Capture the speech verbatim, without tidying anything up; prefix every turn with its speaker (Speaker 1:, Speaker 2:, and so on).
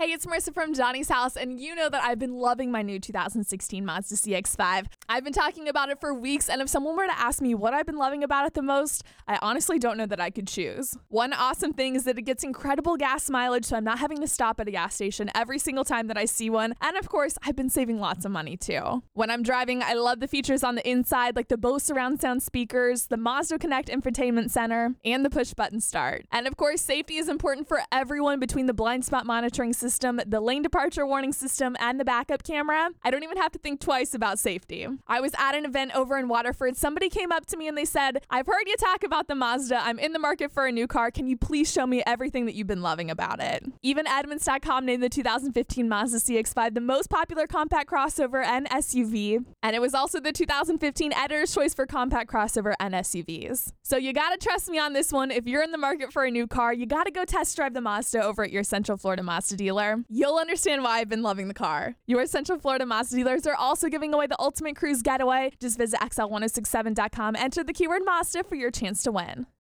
Speaker 1: Hey, it's Marissa from Johnny's House, and you know that I've been loving my new two thousand sixteen Mazda C X five. I've been talking about it for weeks, and if someone were to ask me what I've been loving about it the most, I honestly don't know that I could choose. One awesome thing is that it gets incredible gas mileage, so I'm not having to stop at a gas station every single time that I see one, and of course, I've been saving lots of money too. When I'm driving, I love the features on the inside, like the Bose surround sound speakers, the Mazda Connect infotainment center, and the push button start. And of course, safety is important for everyone between the blind spot monitoring system, the lane departure warning system, and the backup camera. I don't even have to think twice about safety. I was at an event over in Waterford. Somebody came up to me and they said, "I've heard you talk about the Mazda. I'm in the market for a new car. Can you please show me everything that you've been loving about it?" Even Edmunds dot com named the two thousand fifteen Mazda C X five the most popular compact crossover and S U V. And it was also the two thousand fifteen Editor's Choice for compact crossover and S U Vs. So you gotta trust me on this one. If you're in the market for a new car, you gotta go test drive the Mazda over at your Central Florida Mazda dealer. You'll understand why I've been loving the car. Your Central Florida Mazda dealers are also giving away the Ultimate Cruise Getaway. Just visit X L ten sixty-seven dot com, enter the keyword Mazda for your chance to win.